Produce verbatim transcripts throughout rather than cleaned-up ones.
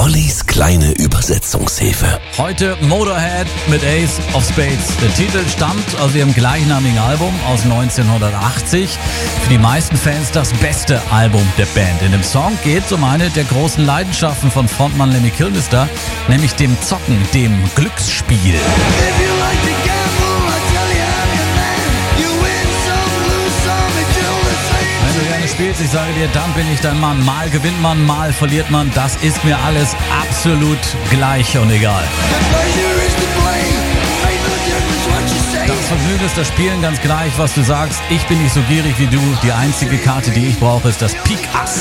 Ollis kleine Übersetzungshilfe. Heute Motorhead mit Ace of Spades. Der Titel stammt aus ihrem gleichnamigen Album aus neunzehnhundertachtzig. Für die meisten Fans das beste Album der Band. In dem Song geht es um eine der großen Leidenschaften von Frontmann Lemmy Kilmister, nämlich dem Zocken, dem Glücksspiel. Wenn du gerne spielst, ich sage dir, dann bin ich dein Mann. Mal gewinnt man, mal verliert man. Das ist mir alles absolut gleich und egal. Das Vergnügen ist das Spielen, ganz gleich, was du sagst. Ich bin nicht so gierig wie du. Die einzige Karte, die ich brauche, ist das Pik Ass.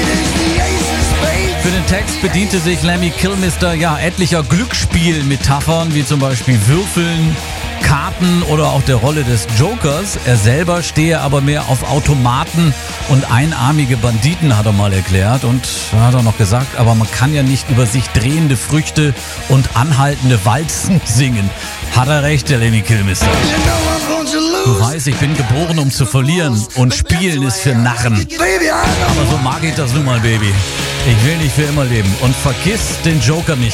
Für den Text bediente sich Lemmy Kilmister ja etlicher Glücksspiel-Metaphern, wie zum Beispiel Würfeln, Karten oder auch der Rolle des Jokers. Er selber stehe aber mehr auf Automaten und einarmige Banditen, hat er mal erklärt. Und da hat er noch gesagt, aber man kann ja nicht über sich drehende Früchte und anhaltende Walzen singen. Hat er recht, der Lemmy Kilmister. Du weißt, ich bin geboren, um zu verlieren, und Spielen ist für Narren. Aber so mag ich das nun mal, Baby. Ich will nicht für immer leben. Und vergiss den Joker nicht.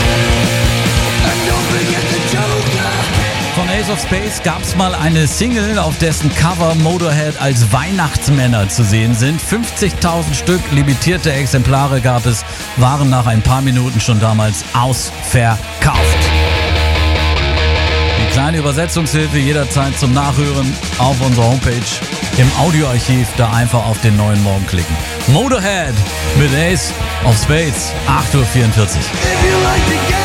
Von Ace of Spades gab es mal eine Single, auf dessen Cover Motorhead als Weihnachtsmänner zu sehen sind. fünfzigtausend Stück limitierte Exemplare gab es, waren nach ein paar Minuten schon damals ausverkauft. Die kleine Übersetzungshilfe jederzeit zum Nachhören auf unserer Homepage im Audioarchiv, da einfach auf den neuen Morgen klicken. Motorhead mit Ace of Spades, acht Uhr vierundvierzig.